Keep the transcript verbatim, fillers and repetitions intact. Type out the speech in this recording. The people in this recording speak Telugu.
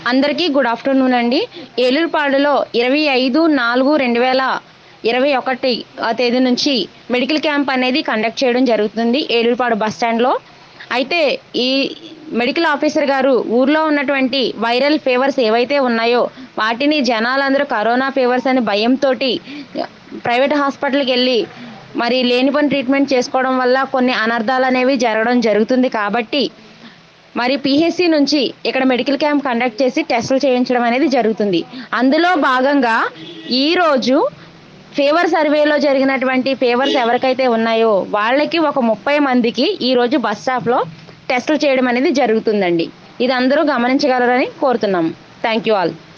అందరికీ గుడ్ ఆఫ్టర్నూన్ అండి. ఏలూరుపాడులో ఇరవై ఐదు నాలుగు రెండు వేల ఇరవై ఒకటి ఆ తేదీ నుంచి మెడికల్ క్యాంప్ అనేది కండక్ట్ చేయడం జరుగుతుంది ఏలూరుపాడు బస్ స్టాండ్లో. అయితే ఈ మెడికల్ ఆఫీసర్ గారు ఊర్లో ఉన్నటువంటి వైరల్ ఫీవర్స్ ఏవైతే ఉన్నాయో వాటిని జనాలందరూ కరోనా ఫీవర్స్ అని భయంతో ప్రైవేట్ హాస్పిటల్కి వెళ్ళి మరి లేని పని ట్రీట్మెంట్ చేసుకోవడం వల్ల కొన్ని అనర్థాలు అనేవి జరగడం జరుగుతుంది. కాబట్టి మరి పిహెచ్సి నుంచి ఇక్కడ మెడికల్ క్యాంప్ కండక్ట్ చేసి టెస్టులు చేయించడం అనేది జరుగుతుంది. అందులో భాగంగా ఈరోజు ఫీవర్ సర్వేలో జరిగినటువంటి ఫీవర్స్ ఎవరికైతే ఉన్నాయో వాళ్ళకి ఒక ముప్పై మందికి ఈరోజు బస్ స్టాప్లో టెస్టులు చేయడం అనేది జరుగుతుందండి. ఇది అందరూ గమనించగలరని కోరుతున్నాము. Thank you all.